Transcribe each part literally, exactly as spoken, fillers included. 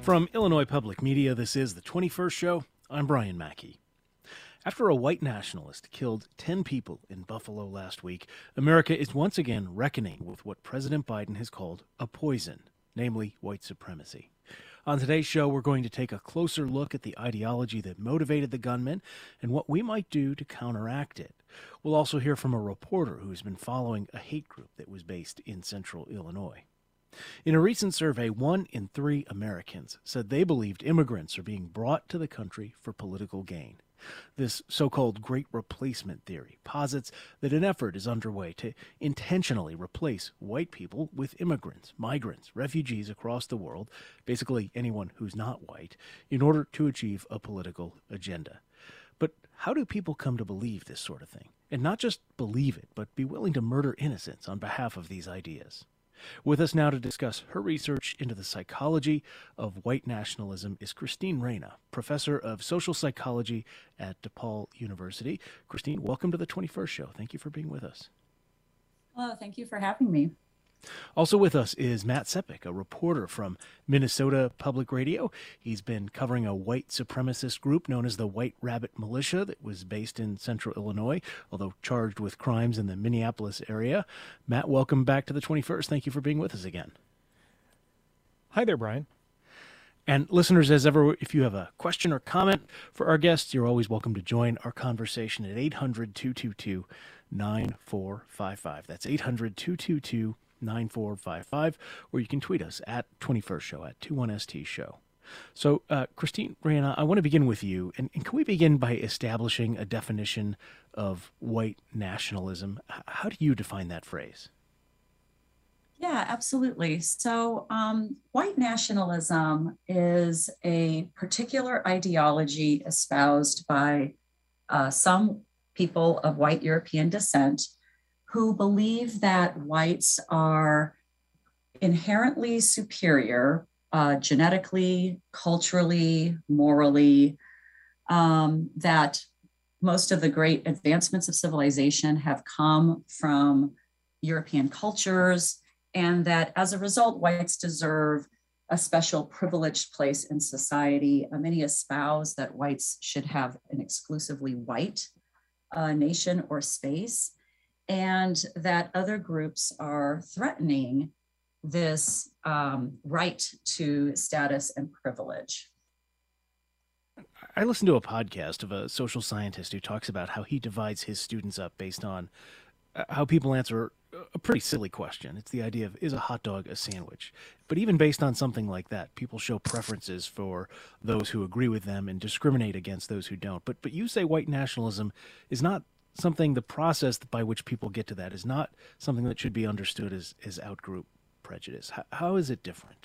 From Illinois Public Media, this is the twenty-first Show. I'm Brian Mackey. After a white nationalist killed ten people in Buffalo last week, America is once again reckoning with what President Biden has called a poison, namely white supremacy. On today's show, we're going to take a closer look at the ideology that motivated the gunman and what we might do to counteract it. We'll also hear from a reporter who's been following a hate group that was based in central Illinois. In a recent survey, one in three Americans said they believed immigrants are being brought to the country for political gain. This so-called Great Replacement theory posits that an effort is underway to intentionally replace white people with immigrants, migrants, refugees across the world, basically anyone who's not white, in order to achieve a political agenda. But how do people come to believe this sort of thing? And not just believe it, but be willing to murder innocents on behalf of these ideas? With us now to discuss her research into the psychology of white nationalism is Christine Reyna, professor of social psychology at DePaul University. Christine, welcome to the twenty-first Show. Thank you for being with us. Hello, thank you for having me. Also with us is Matt Sepik, a reporter from Minnesota Public Radio. He's been covering a white supremacist group known as the White Rabbit Militia that was based in central Illinois, although charged with crimes in the Minneapolis area. Matt, welcome back to the twenty-first. Thank you for being with us again. Hi there, Brian. And listeners, as ever, if you have a question or comment for our guests, you're always welcome to join our conversation at eight hundred, two two two, nine four five five. That's eight hundred, two two two, nine four five five, or you can tweet us at twenty-first Show, at twenty-one S T Show. So, uh, Christine Reyna, I want to begin with you. And, and can we begin by establishing a definition of white nationalism? H- how do you define that phrase? Yeah, absolutely. So um, white nationalism is a particular ideology espoused by uh, some people of white European descent who believe that whites are inherently superior uh, genetically, culturally, morally, um, that most of the great advancements of civilization have come from European cultures, and that as a result, whites deserve a special privileged place in society. Uh, many espouse that whites should have an exclusively white uh, nation or space, and that other groups are threatening this um, right to status and privilege. I listened to a podcast of a social scientist who talks about how he divides his students up based on how people answer a pretty silly question. It's the idea of, is a hot dog a sandwich? But even based on something like that, people show preferences for those who agree with them and discriminate against those who don't. But but you say white nationalism is not something, the process by which people get to that is not something that should be understood as, as outgroup prejudice. How, how is it different?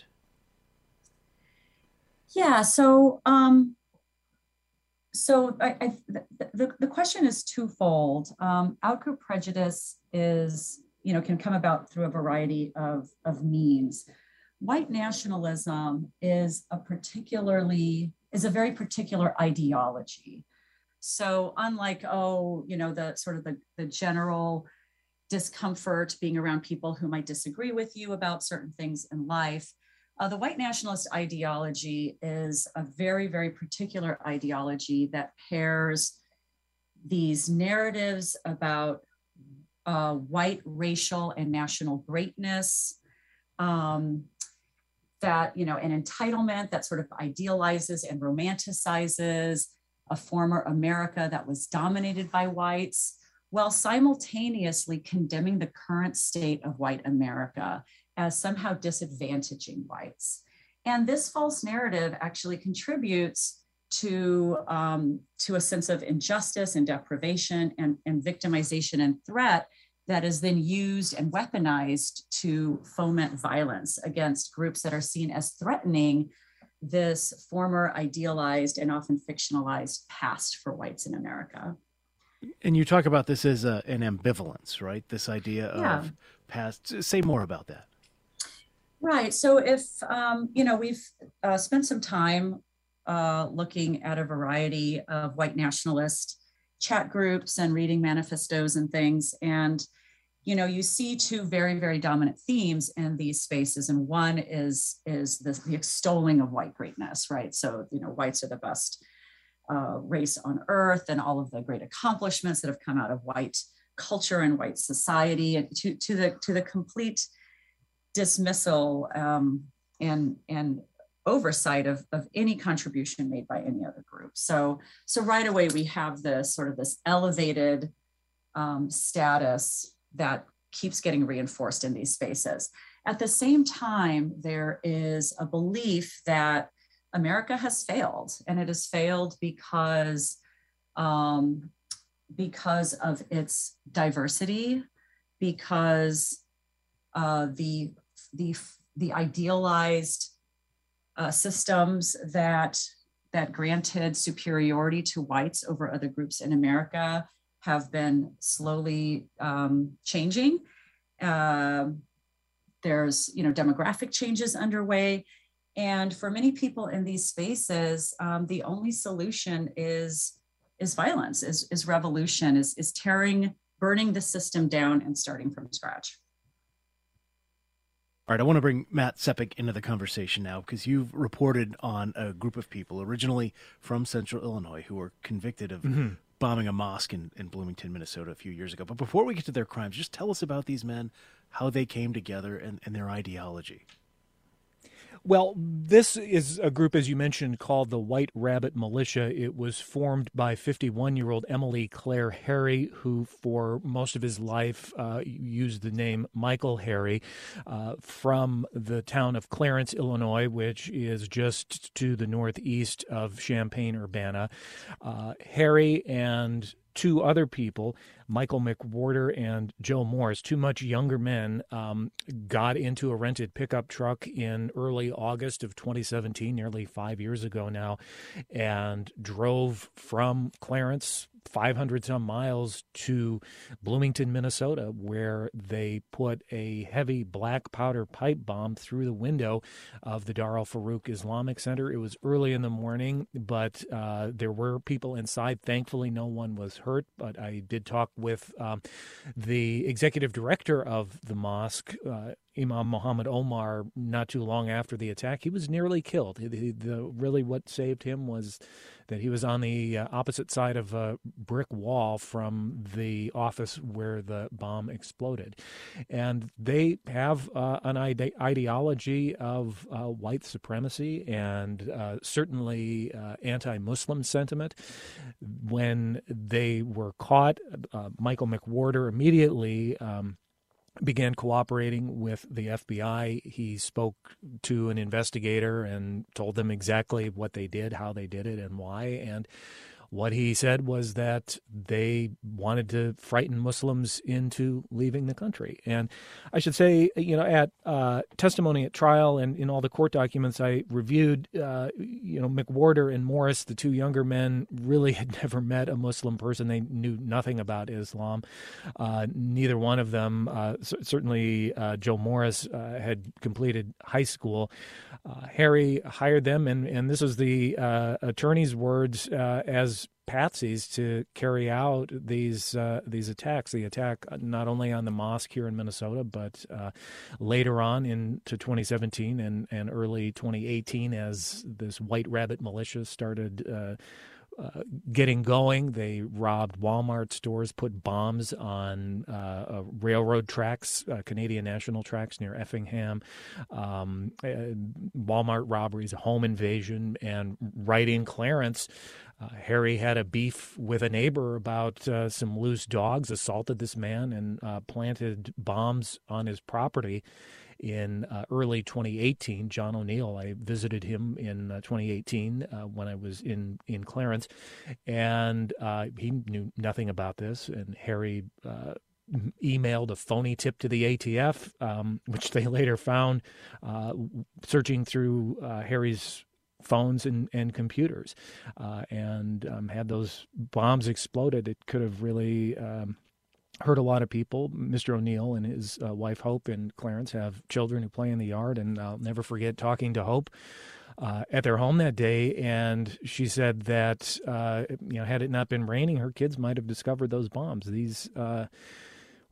Yeah, so um, so I, I, the, the question is twofold. Um, outgroup prejudice is, you know, can come about through a variety of, of means. White nationalism is a particularly, is a very particular ideology. So unlike, oh, you know, the sort of the, the general discomfort being around people who might disagree with you about certain things in life, uh, the white nationalist ideology is a very, very particular ideology that pairs these narratives about uh, white racial and national greatness, um, that, you know, an entitlement that sort of idealizes and romanticizes a former America that was dominated by whites, while simultaneously condemning the current state of white America as somehow disadvantaging whites. And this false narrative actually contributes to, um, to a sense of injustice and deprivation and, and victimization and threat that is then used and weaponized to foment violence against groups that are seen as threatening this former idealized and often fictionalized past for whites in America. And you talk about this as a, an ambivalence, right? This idea Yeah. of past. Say more about that. Right. So if, um, you know, we've uh, spent some time uh, looking at a variety of white nationalist chat groups and reading manifestos and things. And you know, you see two very, very dominant themes in these spaces. And one is, is this, the extolling of white greatness, right? So, you know, whites are the best uh, race on earth, and all of the great accomplishments that have come out of white culture and white society, and to, to, the, to the complete dismissal um, and, and oversight of, of any contribution made by any other group. So, so right away, we have this sort of this elevated um, status that keeps getting reinforced in these spaces. At the same time, there is a belief that America has failed, and it has failed because, um, because of its diversity, because uh, the, the, the idealized uh, systems that, that granted superiority to whites over other groups in America have been slowly um, changing. Uh, there's, you know, demographic changes underway. And for many people in these spaces, um, the only solution is, is violence, is, is revolution, is, is tearing, burning the system down and starting from scratch. All right, I want to bring Matt Sepik into the conversation now, because you've reported on a group of people originally from Central Illinois who were convicted of mm-hmm. bombing a mosque in, in Bloomington, Minnesota a few years ago. But before we get to their crimes, just tell us about these men, how they came together, and, and their ideology. Well, this is a group, as you mentioned, called the White Rabbit Militia. It was formed by fifty-one-year-old Emily Claire Harry, who for most of his life uh, used the name Michael Harry, uh, from the town of Clarence, Illinois, which is just to the northeast of Champaign-Urbana. Uh, Harry and two other people, Michael McWhorter and Joe Morris, two much younger men, um, got into a rented pickup truck in early August of twenty seventeen, nearly five years ago now, and drove from Clarence five hundred some miles to Bloomington, Minnesota, where they put a heavy black powder pipe bomb through the window of the Dar al-Farouk Islamic Center. It was early in the morning, but uh, there were people inside. Thankfully, no one was hurt, but I did talk with um, the executive director of the mosque, uh, Imam Muhammad Omar, not too long after the attack. He was nearly killed. The, the, really what saved him was that he was on the uh, opposite side of a brick wall from the office where the bomb exploded. And they have uh, an ide- ideology of uh, white supremacy and uh, certainly uh, anti-Muslim sentiment. When they were caught, uh, Michael McWhorter immediately um, began cooperating with the F B I. He spoke to an investigator and told them exactly what they did, how they did it, and why. And what he said was that they wanted to frighten Muslims into leaving the country. And I should say, you know, at uh, testimony at trial and in all the court documents I reviewed, uh, you know, McWhorter and Morris, the two younger men, really had never met a Muslim person. They knew nothing about Islam. Uh, neither one of them, uh, c- certainly uh, Joe Morris, uh, had completed high school. Uh, Harry hired them, and, and this is the uh, attorney's words, uh, as patsies to carry out these uh, these attacks. The attack not only on the mosque here in Minnesota, but uh, later on into twenty seventeen and, and early twenty eighteen, as this White Rabbit Militia started uh, uh, getting going. They robbed Walmart stores, put bombs on uh, uh, railroad tracks, uh, Canadian National tracks near Effingham, um, uh, Walmart robberies, a home invasion, and right in Clarence, Uh, Harry had a beef with a neighbor about uh, some loose dogs, assaulted this man, and uh, planted bombs on his property in uh, early twenty eighteen. John O'Neill, I visited him in uh, twenty eighteen uh, when I was in, in Clarence, and uh, he knew nothing about this, and Harry uh, emailed a phony tip to the A T F, um, which they later found uh, searching through uh, Harry's phones and, and computers, uh, and um, had those bombs exploded, it could have really um, hurt a lot of people. Mister O'Neill and his uh, wife Hope and Clarence have children who play in the yard, and I'll never forget talking to Hope uh, at their home that day, and she said that uh, you know, had it not been raining, her kids might have discovered those bombs. These uh,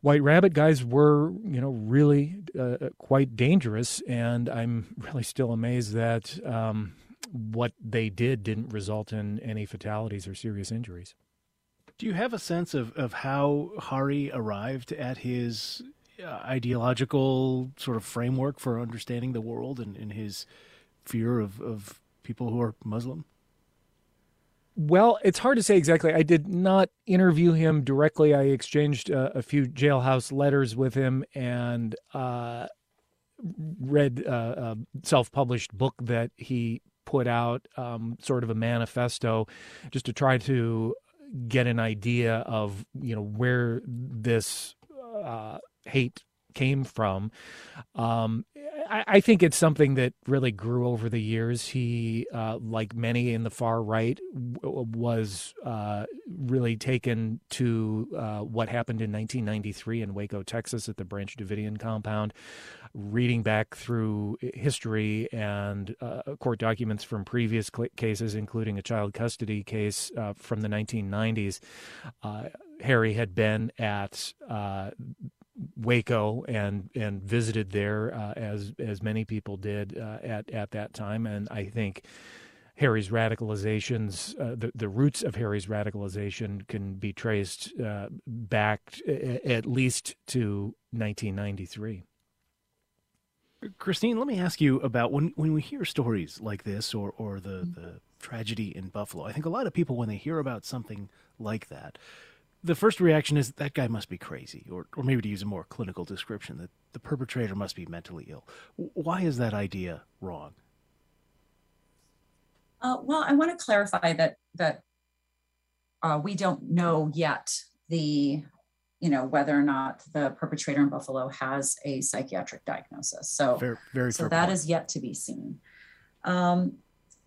White Rabbit guys were, you know, really uh, quite dangerous, and I'm really still amazed that um, what they did didn't result in any fatalities or serious injuries. Do you have a sense of, of how Hari arrived at his uh, ideological sort of framework for understanding the world and, and his fear of, of people who are Muslim? Well, it's hard to say exactly. I did not interview him directly. I exchanged uh, a few jailhouse letters with him and uh, read uh, a self-published book that he put out, um, sort of a manifesto, just to try to get an idea of, you know, where this uh, hate came from. Um, I, I think it's something that really grew over the years. He, uh, like many in the far right, w- was uh, really taken to uh, what happened in nineteen ninety-three in Waco, Texas, at the Branch Davidian compound, reading back through history and uh, court documents from previous cl- cases, including a child custody case uh, from the nineteen nineties. Uh, Hari had been at uh, Waco and and visited there uh, as as many people did uh, at at that time, and I think Hari's radicalizations, uh, the the roots of Hari's radicalization, can be traced uh, back at least to nineteen ninety-three. Christine, let me ask you about when, when we hear stories like this or, or the, the tragedy in Buffalo. I think a lot of people, when they hear about something like that, the first reaction is that guy must be crazy, or, or maybe to use a more clinical description, that the perpetrator must be mentally ill. Why is that idea wrong? Uh, well, I want to clarify that that uh, we don't know yet the, you know, whether or not the perpetrator in Buffalo has a psychiatric diagnosis. So, very, very so fair that point. is yet to be seen. Um,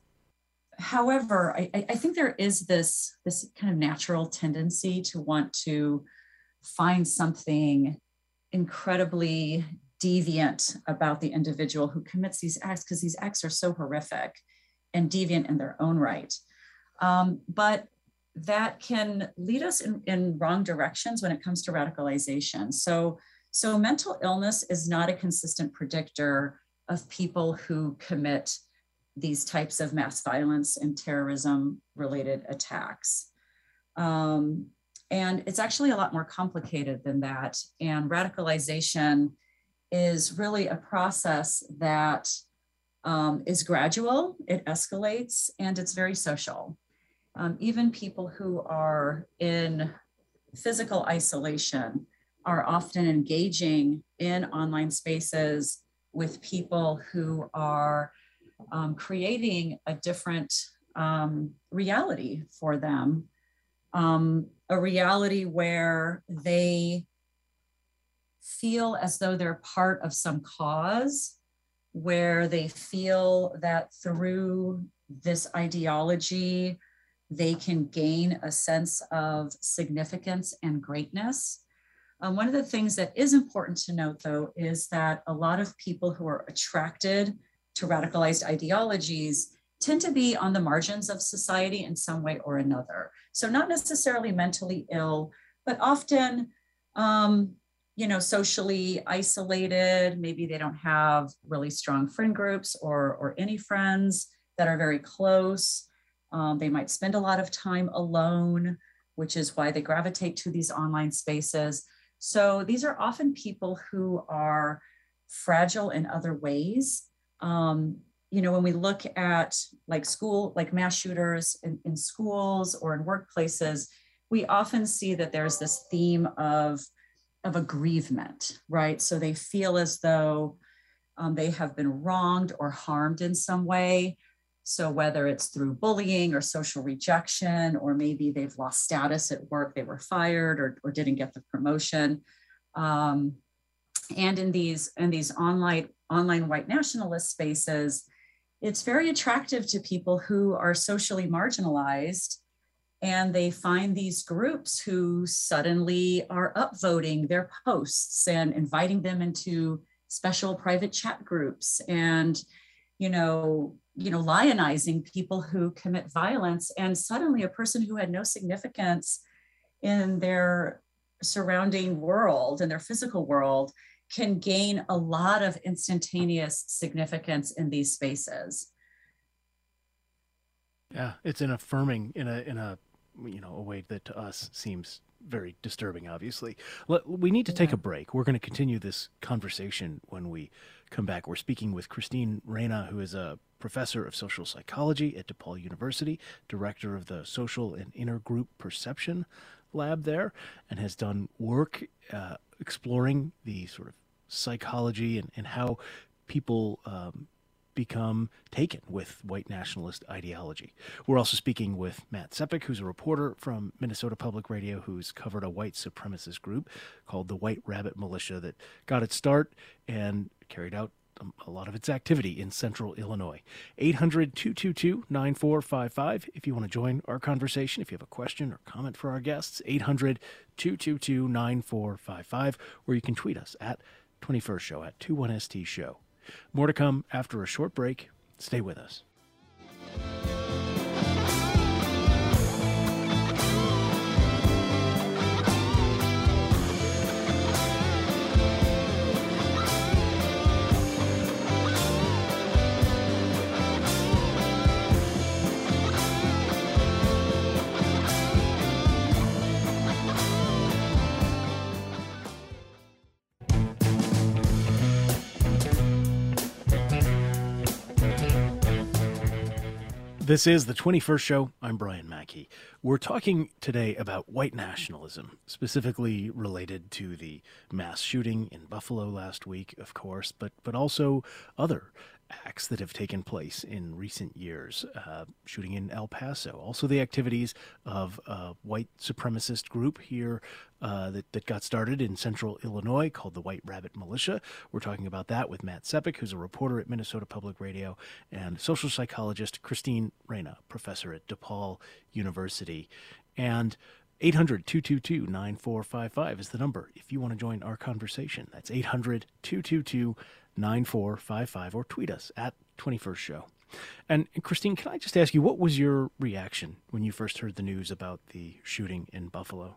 However, I, I think there is this, this kind of natural tendency to want to find something incredibly deviant about the individual who commits these acts, because these acts are so horrific and deviant in their own right. Um, but that can lead us in, in wrong directions when it comes to radicalization. So, so mental illness is not a consistent predictor of people who commit these types of mass violence and terrorism related attacks. Um, and it's actually a lot more complicated than that. And radicalization is really a process that um, is gradual, it escalates, and it's very social. Um, even people who are in physical isolation are often engaging in online spaces with people who are Um, creating a different um, reality for them, um, a reality where they feel as though they're part of some cause, where they feel that through this ideology, they can gain a sense of significance and greatness. Um, one of the things that is important to note, though, is that a lot of people who are attracted to radicalized ideologies tend to be on the margins of society in some way or another. So not necessarily mentally ill, but often, um, you know, socially isolated. Maybe they don't have really strong friend groups or, or any friends that are very close. Um, they might spend a lot of time alone, which is why they gravitate to these online spaces. So these are often people who are fragile in other ways. Um, you know, when we look at like school, like mass shooters in, in schools or in workplaces, we often see that there's this theme of, of aggrievement, right? So they feel as though um, they have been wronged or harmed in some way. So whether it's through bullying or social rejection, or maybe they've lost status at work, they were fired or, or didn't get the promotion. Um, and in these, in these online online white nationalist spaces, it's very attractive to people who are socially marginalized, and they find these groups who suddenly are upvoting their posts and inviting them into special private chat groups, and you know, you know, lionizing people who commit violence. And suddenly a person who had no significance in their surrounding world and their physical world can gain a lot of instantaneous significance in these spaces. Yeah, it's an affirming in a in a you know a way that to us seems very disturbing. Obviously, Let, we need to take Yeah. a break. We're going to continue this conversation when we come back. We're speaking with Christine Reyna, who is a professor of social psychology at DePaul University, director of the Social and Intergroup Perception Lab there, and has done work uh, exploring the sort of psychology and, and how people um, become taken with white nationalist ideology. We're also speaking with Matt Sepik, who's a reporter from Minnesota Public Radio who's covered a white supremacist group called the White Rabbit Militia that got its start and carried out a lot of its activity in central Illinois. eight hundred, two two two, nine four five five if you want to join our conversation. If you have a question or comment for our guests, eight hundred, two two two, nine four five five, or you can tweet us at twenty-first show, at twenty-one S T show. More to come after a short break. Stay with us. This is the twenty-first show. I'm Brian Mackey. We're talking today about white nationalism, specifically related to the mass shooting in Buffalo last week, of course, but but also other acts that have taken place in recent years, uh, shooting in El Paso, also the activities of a white supremacist group here uh, that, that got started in central Illinois called the White Rabbit Militia. We're talking about that with Matt Sepik, who's a reporter at Minnesota Public Radio, and social psychologist Christine Reyna, professor at DePaul University. And eight hundred, two two two, nine four five five is the number if you want to join our conversation. That's eight hundred, two two two, nine four five five, or tweet us at twenty-first show. And, and Christine, can I just ask you, what was your reaction when you first heard the news about the shooting in Buffalo?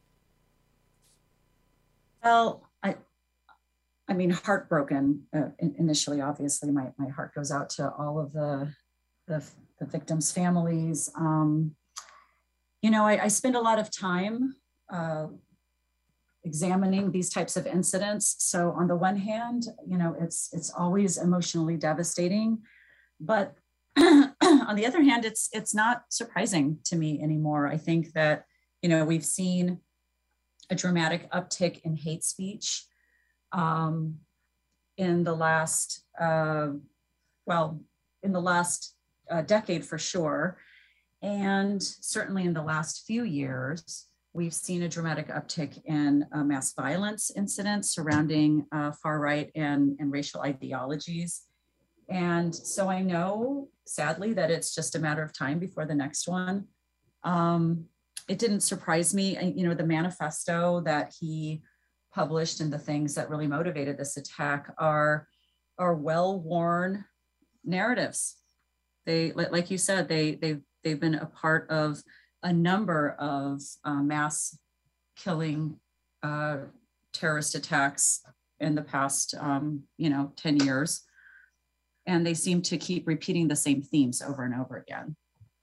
Well, I, I mean, heartbroken uh, initially. Obviously, my my heart goes out to all of the the, the victims' families. Um, you know, I, I spend a lot of time uh, examining these types of incidents. So on the one hand, you know, it's it's always emotionally devastating, but on the other hand, it's it's not surprising to me anymore. I think that, you know, we've seen a dramatic uptick in hate speech um, in the last, uh, well, in the last uh, decade for sure. And certainly in the last few years, we've seen a dramatic uptick in uh, mass violence incidents surrounding uh, far right and, and racial ideologies. And so I know, sadly, that it's just a matter of time before the next one. Um, it didn't surprise me, you know, the manifesto that he published and the things that really motivated this attack are, are well-worn narratives. They, like you said, they, they've, they've been a part of a number of uh, mass killing uh, terrorist attacks in the past, um, you know, ten years. And they seem to keep repeating the same themes over and over again.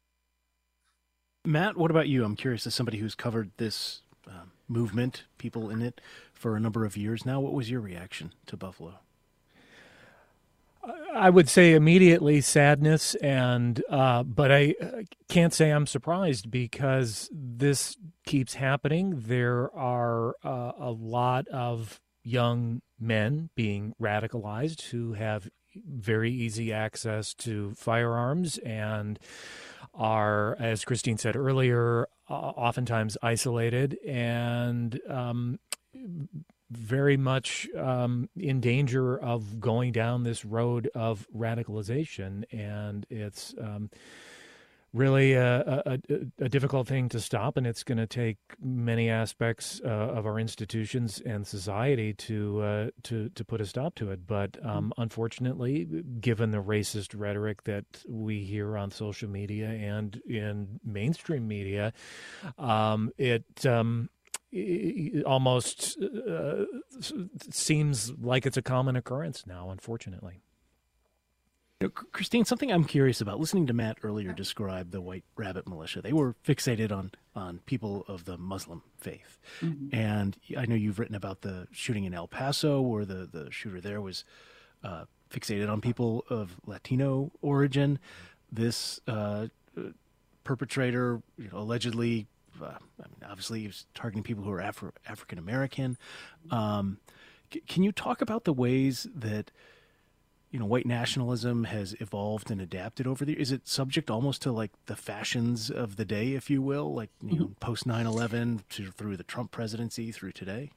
Matt, what about you? I'm curious, as somebody who's covered this uh, movement, people in it, for a number of years now, what was your reaction to Buffalo? I would say immediately sadness, and uh, but I can't say I'm surprised because this keeps happening. There are uh, a lot of young men being radicalized who have very easy access to firearms and are, as Christine said earlier, uh, oftentimes isolated and um, very much um, in danger of going down this road of radicalization. And it's um, really a, a, a difficult thing to stop, and it's going to take many aspects uh, of our institutions and society to uh, to to put a stop to it. But um, unfortunately, given the racist rhetoric that we hear on social media and in mainstream media, um, it um, it almost uh, seems like it's a common occurrence now, unfortunately. You know, Christine, something I'm curious about, listening to Matt earlier describe the White Rabbit Militia, they were fixated on, on people of the Muslim faith. Mm-hmm. And I know you've written about the shooting in El Paso, where the, the shooter there was uh, fixated on people of Latino origin. This uh, perpetrator, you know, allegedly, uh, I mean, obviously he was targeting people who are Afro- African-American. Um, c- can you talk about the ways that you know, white nationalism has evolved and adapted over the years? Is it subject almost to like the fashions of the day, if you will, like, you mm-hmm. know, post nine eleven to, through the Trump presidency through today?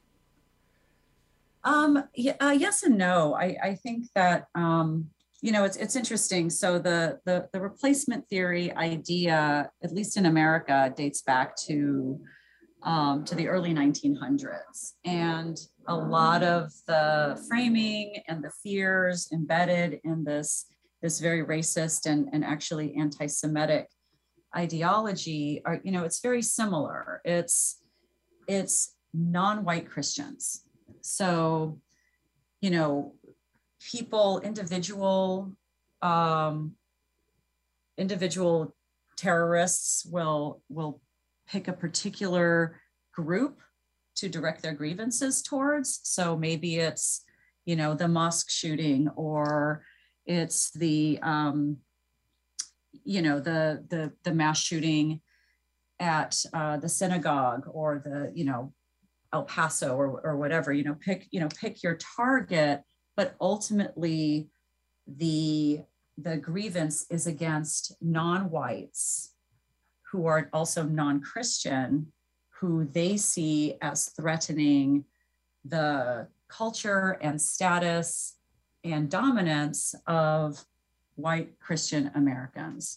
Um, yeah, uh, yes and no. I, I think that, um, you know, it's it's interesting. So the, the, the replacement theory idea, at least in America, dates back to Um, to the early nineteen hundreds. And a lot of the framing and the fears embedded in this, this very racist and, and actually anti-Semitic ideology are, you know, it's very similar. It's, it's non-white Christians. So, you know, people, individual, um, individual terrorists will, will pick a particular group to direct their grievances towards. So maybe it's, you know, the mosque shooting, or it's the, um, you know, the the the mass shooting at uh, the synagogue, or the, you know, El Paso, or or whatever. You know, pick you know pick your target, but ultimately, the the grievance is against non-whites who are also non-Christian, who they see as threatening the culture and status and dominance of white Christian Americans.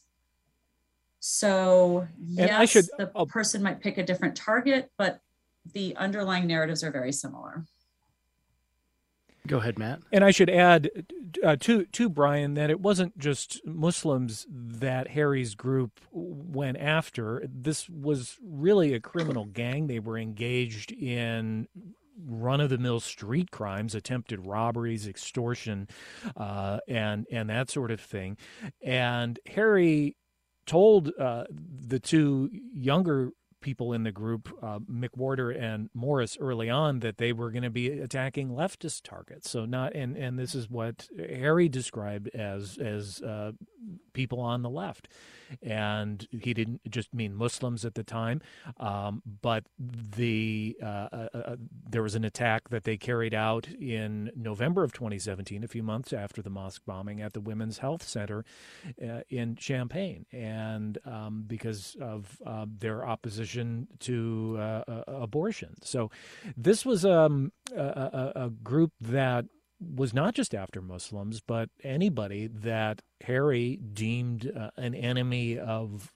So yes, I should, the oh. person might pick a different target, but the underlying narratives are very similar. Go ahead, Matt. And I should add uh, to to Brian that it wasn't just Muslims that Harry's group went after. This was really a criminal gang. They were engaged in run-of-the-mill street crimes, attempted robberies, extortion, uh, and and that sort of thing. And Harry told uh, the two younger people in the group, uh, McWhorter and Morris, early on, that they were going to be attacking leftist targets. So not, and, and this is what Harry described as as uh, people on the left, and he didn't just mean Muslims at the time, um, but the uh, uh, uh, there was an attack that they carried out in November of twenty seventeen, a few months after the mosque bombing, at the Women's Health Center uh, in Champaign, and um, because of uh, their opposition to uh, uh, abortion. So this was um, a, a, a group that was not just after Muslims, but anybody that Harry deemed uh, an enemy of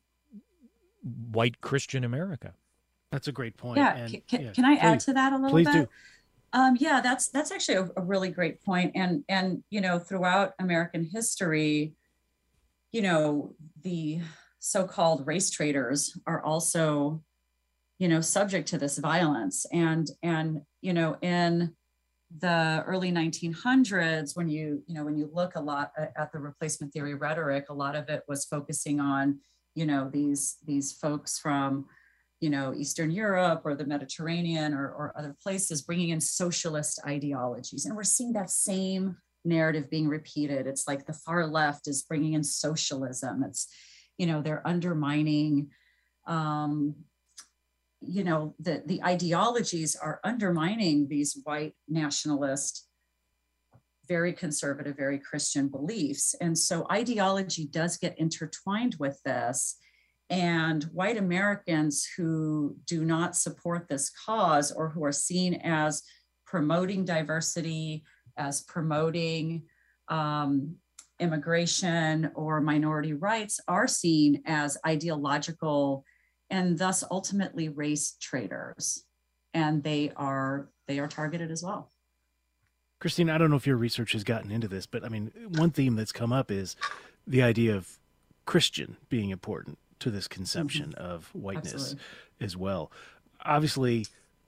white Christian America. That's a great point. Yeah, and, can, yeah, can I please, add to that a little please bit? Do. Um, yeah, that's that's actually a, a really great point. And and you know, throughout American history, you know, the so-called race traders are also, you know, subject to this violence. And and you know, in the early nineteen hundreds, when you, you know, when you look a lot at, at the replacement theory rhetoric, a lot of it was focusing on, you know, these, these folks from, you know, Eastern Europe or the Mediterranean or, or other places, bringing in socialist ideologies. And we're seeing that same narrative being repeated. It's like the far left is bringing in socialism. It's, you know, they're undermining, um, you know, the, the ideologies are undermining these white nationalist, very conservative, very Christian beliefs. And so ideology does get intertwined with this. And white Americans who do not support this cause, or who are seen as promoting diversity, as promoting um, immigration or minority rights, are seen as ideological and thus ultimately race traders, and they are they are targeted as well. Christine, I don't know if your research has gotten into this, but I mean, one theme that's come up is the idea of Christian being important to this conception mm-hmm. of whiteness. Absolutely. As well. Obviously,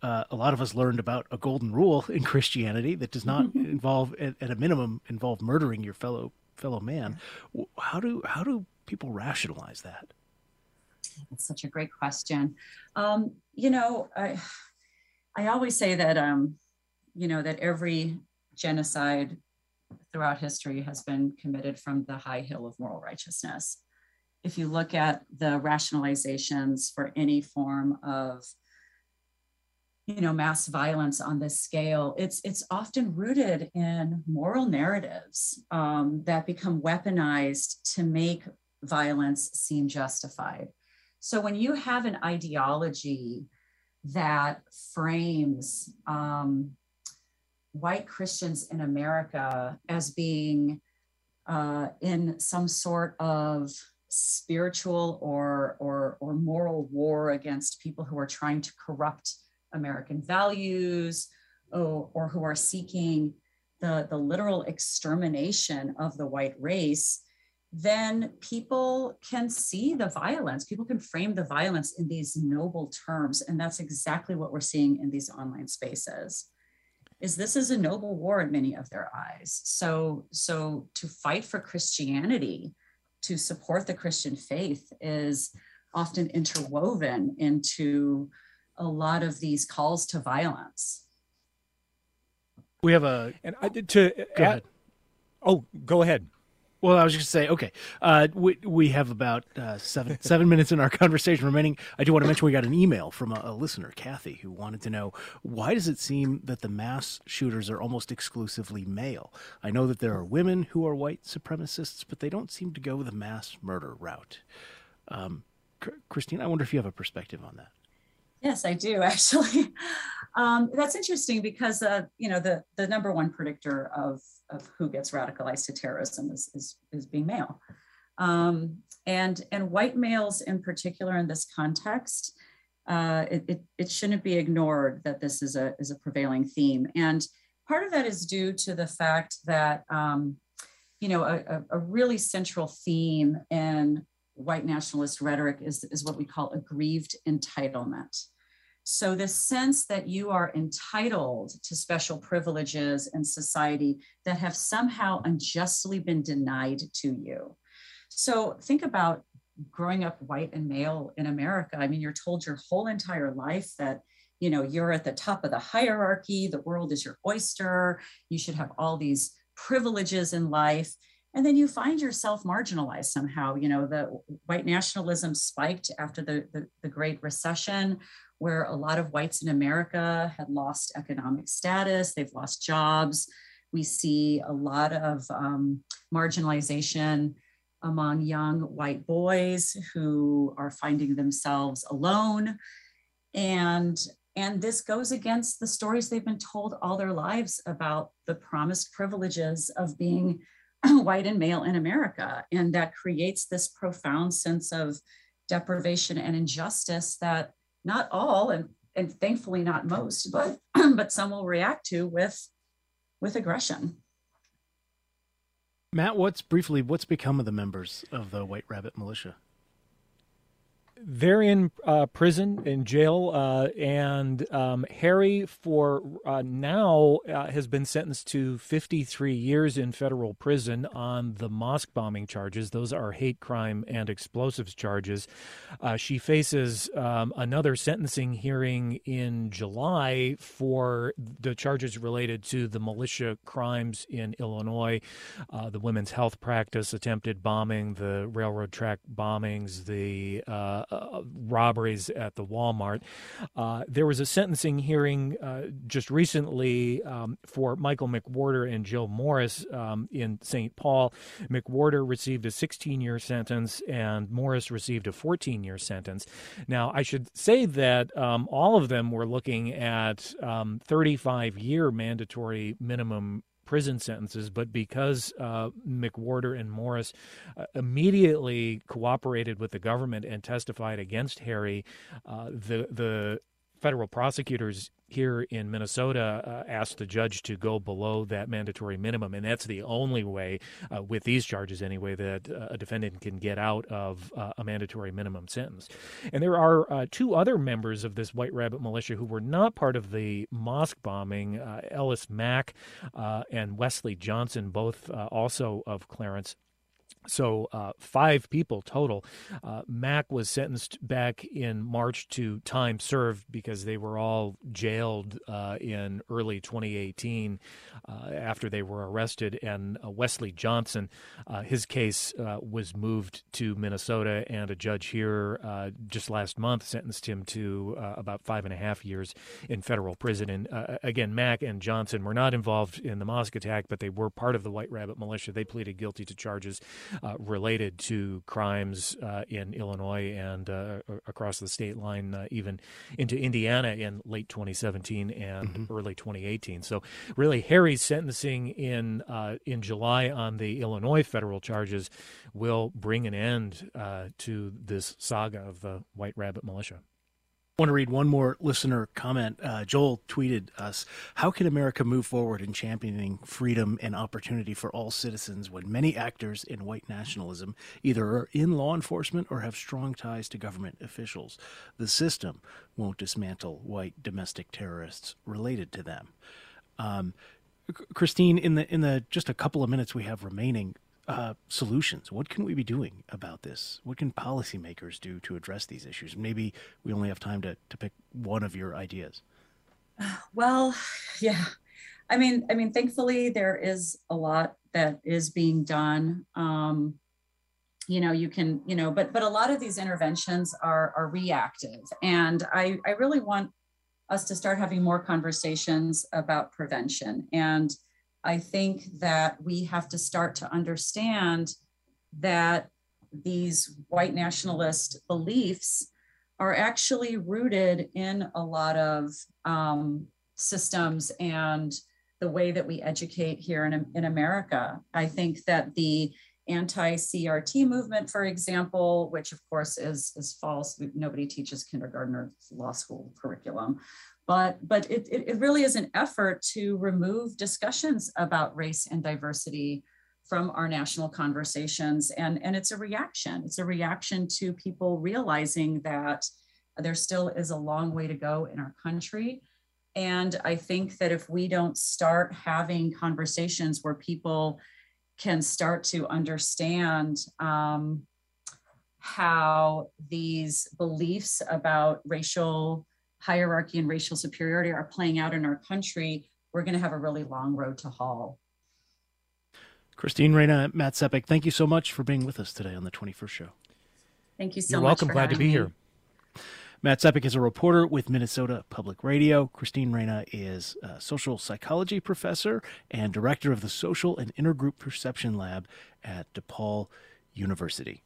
uh, a lot of us learned about a golden rule in Christianity that does not involve, at, at a minimum, involve murdering your fellow fellow man. How do how do people rationalize that? That's such a great question. Um, you know, I I always say that um, you know that every genocide throughout history has been committed from the high hill of moral righteousness. If you look at the rationalizations for any form of, you know, mass violence on this scale, it's it's often rooted in moral narratives um, that become weaponized to make violence seem justified. So when you have an ideology that frames um, white Christians in America as being uh, in some sort of spiritual or, or, or moral war against people who are trying to corrupt American values, or, or who are seeking the, the literal extermination of the white race, then people can see the violence. People can frame the violence in these noble terms. And that's exactly what we're seeing in these online spaces. Is this is a noble war in many of their eyes. So, so to fight for Christianity, to support the Christian faith is often interwoven into a lot of these calls to violence. We have a... And I, to go add, ahead. Oh, go ahead. Well, I was just going to say, okay, uh, we we have about uh, seven seven minutes in our conversation remaining. I do want to mention we got an email from a, a listener, Kathy, who wanted to know, why does it seem that the mass shooters are almost exclusively male? I know that there are women who are white supremacists, but they don't seem to go the mass murder route. Um, Christine, I wonder if you have a perspective on that. Yes, I do, actually. Um, that's interesting because, uh, you know, the, the number one predictor of, of who gets radicalized to terrorism is, is, is being male. Um, and, and white males in particular in this context, uh, it, it, it shouldn't be ignored that this is a, is a prevailing theme. And part of that is due to the fact that, um, you know, a, a really central theme in white nationalist rhetoric is, is what we call aggrieved entitlement. So the sense that you are entitled to special privileges in society that have somehow unjustly been denied to you. So think about growing up white and male in America. I mean, you're told your whole entire life that, you know, you're at the top of the hierarchy, the world is your oyster, you should have all these privileges in life. And then you find yourself marginalized somehow. You know, the white nationalism spiked after the, the, the Great Recession, where a lot of whites in America had lost economic status, they've lost jobs. We see a lot of um, marginalization among young white boys who are finding themselves alone. And, and this goes against the stories they've been told all their lives about the promised privileges of being white and male in America. And that creates this profound sense of deprivation and injustice that not all, and, and thankfully not most, but, but some will react to with, with aggression. Matt, what's briefly, what's become of the members of the White Rabbit Militia? They're in uh, prison, in jail, uh, and um, Harry, for uh, now, uh, has been sentenced to fifty-three years in federal prison on the mosque bombing charges. Those are hate crime and explosives charges. Uh, she faces um, another sentencing hearing in July for the charges related to the militia crimes in Illinois, uh, the women's health practice, attempted bombing, the railroad track bombings, the uh, Uh, robberies at the Walmart. Uh, there was a sentencing hearing uh, just recently um, for Michael McWhorter and Jill Morris um, in Saint Paul. McWhorter received a sixteen-year sentence and Morris received a fourteen-year sentence. Now, I should say that um, all of them were looking at um, thirty-five-year mandatory minimum prison sentences, but because uh, McWhorter and Morris uh, immediately cooperated with the government and testified against Harry, uh, the the federal prosecutors here in Minnesota uh, asked the judge to go below that mandatory minimum, and that's the only way, uh, with these charges anyway, that uh, a defendant can get out of uh, a mandatory minimum sentence. And there are uh, two other members of this White Rabbit militia who were not part of the mosque bombing, uh, Ellis Mack uh, and Wesley Johnson, both uh, also of Clarence. So uh, five people total. Uh, Mack was sentenced back in March to time served because they were all jailed uh, in early twenty eighteen uh, after they were arrested. And uh, Wesley Johnson, uh, his case uh, was moved to Minnesota, and a judge here uh, just last month sentenced him to uh, about five and a half years in federal prison. And uh, again, Mack and Johnson were not involved in the mosque attack, but they were part of the White Rabbit militia. They pleaded guilty to charges Uh, related to crimes uh, in Illinois and uh, across the state line, uh, even into Indiana in late twenty seventeen and mm-hmm. early twenty eighteen. So really, Harry's sentencing in uh, in July on the Illinois federal charges will bring an end uh, to this saga of the White Rabbit militia. I want to read one more listener comment. Uh, Joel tweeted us, how can America move forward in championing freedom and opportunity for all citizens when many actors in white nationalism either are in law enforcement or have strong ties to government officials? The system won't dismantle white domestic terrorists related to them. Um, Christine, in the in the just a couple of minutes we have remaining, Uh, solutions. What can we be doing about this? What can policymakers do to address these issues? Maybe we only have time to, to pick one of your ideas. Well, yeah. I mean, I mean, thankfully there is a lot that is being done. Um, you know, you can, you know, but but a lot of these interventions are are reactive. And I, I really want us to start having more conversations about prevention. And I think that we have to start to understand that these white nationalist beliefs are actually rooted in a lot of um, systems and the way that we educate here in, in America. I think that the anti-C R T movement, for example, which of course is, is false. Nobody teaches kindergarten or law school curriculum. But, but it, it really is an effort to remove discussions about race and diversity from our national conversations. And, and it's a reaction. It's a reaction to people realizing that there still is a long way to go in our country. And I think that if we don't start having conversations where people can start to understand um, how these beliefs about racial hierarchy and racial superiority are playing out in our country, we're going to have a really long road to haul. Christine Reyna, Matt Cepik, thank you so much for being with us today on the twenty-first Show. Thank you so You're much. welcome. For Glad to be me. here. Matt Cepik is a reporter with Minnesota Public Radio. Christine Reyna is a social psychology professor and director of the Social and Intergroup Perception Lab at DePaul University.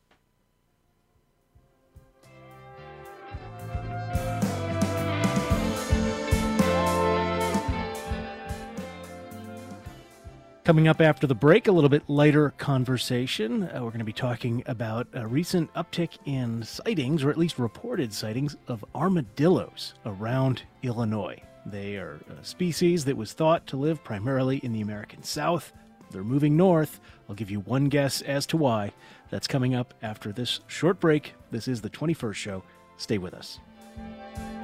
Coming up after the break, a little bit lighter conversation. Uh, we're going to be talking about a recent uptick in sightings, or at least reported sightings, of armadillos around Illinois. They are a species that was thought to live primarily in the American South. They're moving north. I'll give you one guess as to why. That's coming up after this short break. This is the twenty-first Show. Stay with us.